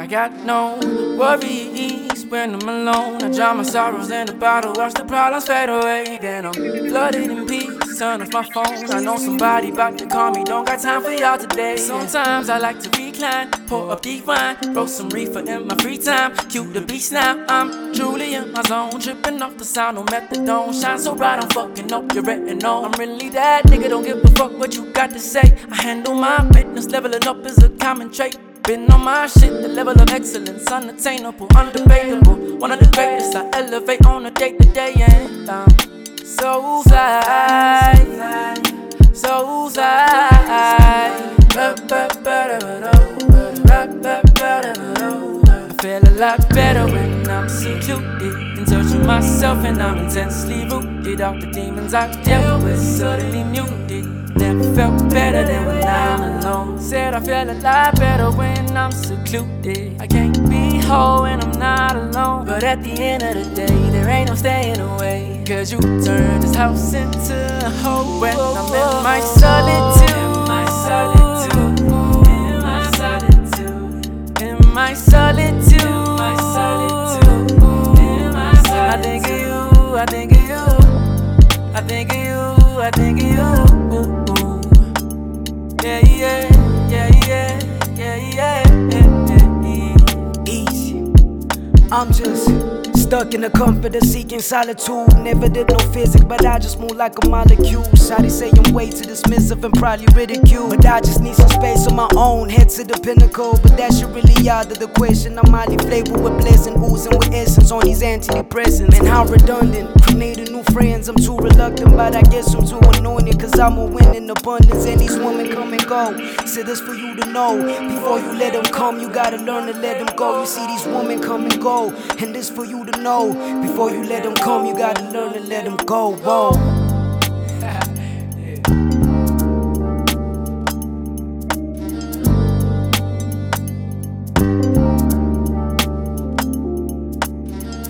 I got no worries when I'm alone. I drown my sorrows in a bottle, watch the problems fade away. Then I'm flooded in peace, turn off my phone. I know somebody about to call me, don't got time for y'all today. Sometimes I like to recline, pour up deep wine, roll some reefer in my free time. Cue the beast now, I'm truly in my zone, tripping off the sound of methadone. Shine so bright, I'm fucking up your retinol. I'm really that nigga, don't give a fuck what you got to say. I handle my business, leveling up is a common trait. Been on my shit, the level of excellence, unattainable, undebatable. One of the greatest, I elevate on a day-to-day, and I'm so fly, so fly. I feel a lot better when I'm secluded, in touch with myself, and I'm intensely rooted. All the demons I dealt with suddenly muted. Never felt better than when I'm alone. Said I feel a lot better when I'm secluded. I can't be whole when I'm not alone, but at the end of the day, there ain't no staying away. Cause you turn this house into a hole when I'm in my solitude. In my solitude. In my solitude. In my solitude. In my solitude. In my solitude. I think of you, I think of you. I think of you, I think of you. Yeah, yeah, yeah, yeah, yeah, yeah. Easy. I'm just stuck in the comfort of seeking solitude. Never did no physics, but I just move like a molecule. Shawty say I'm way too dismissive and probably ridiculed, but I just need some space on my own, head to the pinnacle. But that shit really out of the question. I'm highly flavored with blessing, oozing with essence on these antidepressants. And how redundant, creating new friends. I'm too reluctant, but I guess I'm too anointed, cause I'm a win in abundance. And these women come and go, so this for you to know. Before you let them come, you gotta learn to let them go. You see these women come and go, and this for you to know. Before you let them come, you gotta learn to let them go. Whoa.